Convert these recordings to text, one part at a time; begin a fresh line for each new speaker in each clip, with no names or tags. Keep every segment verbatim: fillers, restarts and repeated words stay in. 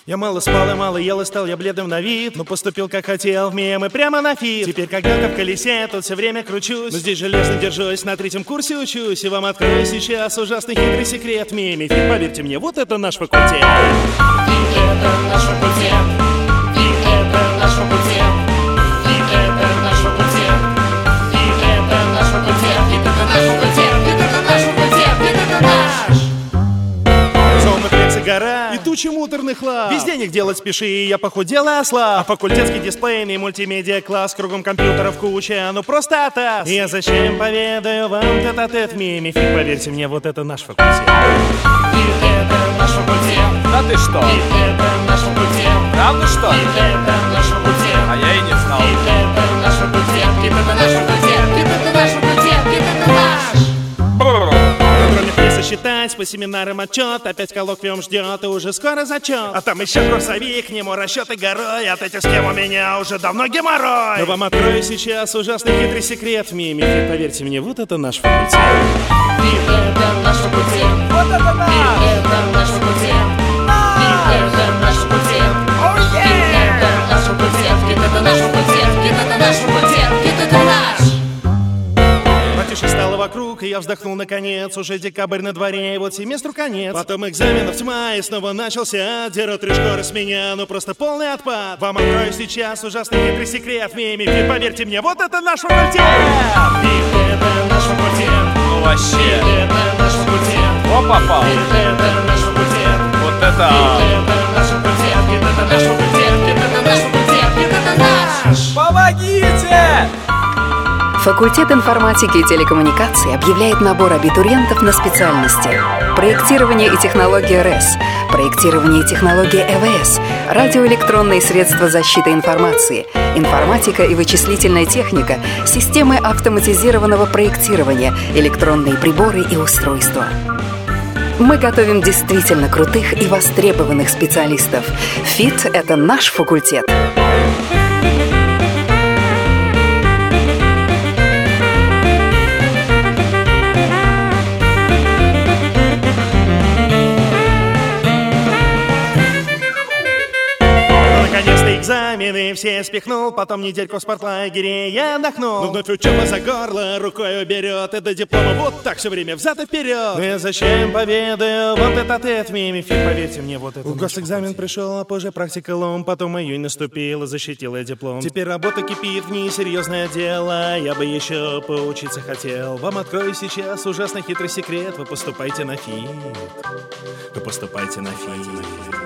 Я мало спал, я мало ел и стал я бледным на вид, но поступил как хотел в мемы прямо на фит. Теперь как белка в колесе, тут все время кручусь, но здесь железно держусь, на третьем курсе учусь. И вам открою сейчас ужасный хитрый секрет мемов. И поверьте мне, вот это наш факультет.
И это наш факультет. И это наш факультет. И это наш факультет. И это наш факультет. И это наш факультет. И это наш факультет. И это наш.
Гора и тучи муторных лав. Весь день их делать спеши, и я похудел и ослаб. А факультетский дисплейный мультимедиа-класс, кругом компьютеров куча, ну просто атас. И я зачем поведаю вам тет-а-тет мемов? И поверьте мне, вот это наш факультет.
И это наш факультет.
Да ты что?
И это наш факультет.
Правда что?
И это наш факультет.
А я и не знал.
И это наш факультет. И это наш факультет. И это наш факультет. И это наш.
Считать по семинарам отчет, опять коллоквиум ждет, и уже скоро зачет. А там еще курсовик, к нему расчеты горой, от этих схем у меня уже давно геморрой. Но вам открою сейчас ужасный хитрый секрет в меме. И поверьте мне, вот это наш факультет.
И это наш факультет.
Вот это наш!
И это наш факультет. И это наш факультет. И это наш факультет. И это наш факультет. И это наш факультет. И это наш.
Тише стало вокруг, и я вздохнул наконец. Уже декабрь на дворе, и вот семестру конец. Потом экзаменов тьма, и снова начался. Дерут три школы с меня, ну просто полный отпад. Вам открою сейчас ужасный хитрый секрет в меме. И поверьте мне, вот это наш факультет.
И это наш факультет.
Ну вообще.
И это наш факультет.
О, попал.
И это наш факультет.
Вот это.
И это наш факультет. И это наш факультет. И это наш факультет. И это наш.
Помогите!
Факультет информатики и телекоммуникаций объявляет набор абитуриентов на специальности: проектирование и технология РЭС, проектирование и технология ЭВС, радиоэлектронные средства защиты информации, информатика и вычислительная техника, системы автоматизированного проектирования, электронные приборы и устройства. Мы готовим действительно крутых и востребованных специалистов. ФИТ — это наш факультет.
Экзамены все спихнул, потом недельку в спортлагере я отдохнул. Но вновь учеба за горло рукой уберет, и до диплома вот так все время взад и вперед. Ну я зачем поведаю вот этот мемов? И поверьте мне, вот это. В госэкзамен пришел, а позже практика лом. Потом июнь наступил, и защитил я диплом. Теперь работа кипит, в ней серьезное дело. Я бы еще поучиться хотел. Вам открою сейчас ужасно хитрый секрет. Вы поступайте на ФИТ. Вы поступайте на ФИТ.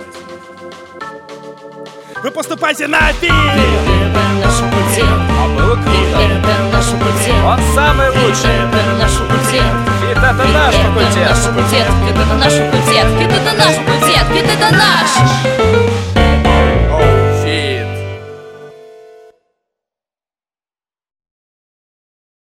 Вы поступайте на ФИТ!
Это наш факультет.
А было круто.
Это наш факультет.
Он самый лучший.
Это наш факультет.
ФИТ — это наш
Это
факультет.
наш факультет. Это наш факультет. Это наш факультет. Это наш.